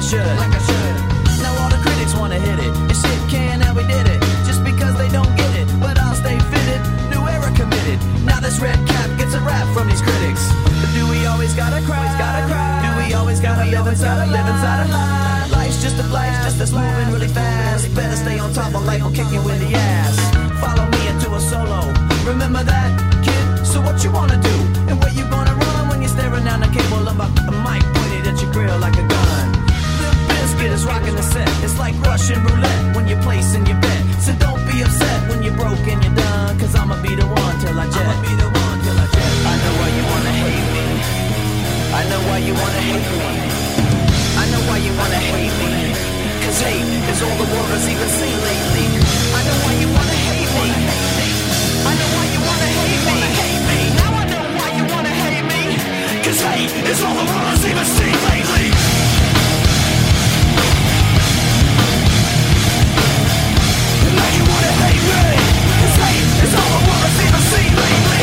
should. Now all the critics wanna hit it, and shit can, and we did it, just because they don't get it. But I'll stay fitted, new era committed. Now this red cap gets a rap from these critics. But do we always gotta cry? Do we always gotta live inside a lie? Life's just a flash, just that's moving really fast. Better stay on top of life, will kick you in the ass. Follow me into a solo, remember that, kid? So what you wanna do, and where you gonna run when you're staring down the cable of a mic pointed at your grill like a gun? Limp Bizkit is rocking the set, it's like Russian roulette when you're placing your bet. So don't be upset when you're broke and you're done, cause I'ma be the one till I jet. I know why you wanna hate me, I know why you wanna hate me, I know why you wanna hate me, cause hate is all the world has even seen lately. I know why you wanna hate me, I know why you wanna hate me, now I know why you wanna hate me, cause hate is all the world has even seen lately. And now you wanna hate me, cause hate is all the world has even seen lately.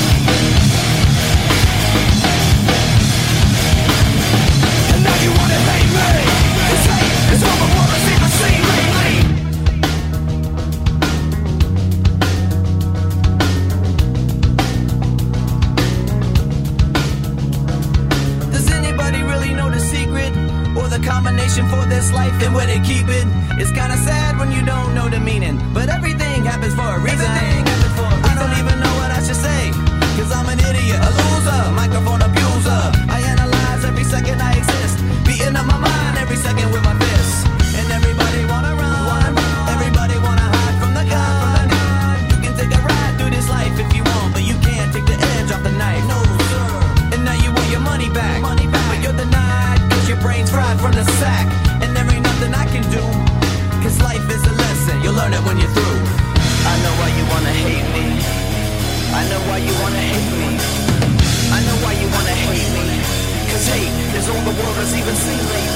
And now you wanna hate me, cause hate is all the world has even seen lately. Does anybody really know the secret, or the combination for this life and where they keep it? It's kinda sad when you don't know the meaning, but everything happens for a reason. I don't even know what I should say, cause I'm an idiot, a loser, microphone abuser. I analyze every second I exist, beating up my mind every second with my fists. And everybody wanna run, everybody wanna hide from the gun. You can take a ride through this life if you want, but you can't take the edge off the knife. No sir. And now you want your money back, but you're denied, cause your brain's fried from the sack. And there ain't nothing I can do, cause life is a lesson, you'll learn it when you're through. I know why you wanna hate me, I know why you wanna hate me, I know why you wanna hate me, cause hate is all the world has even seen lately.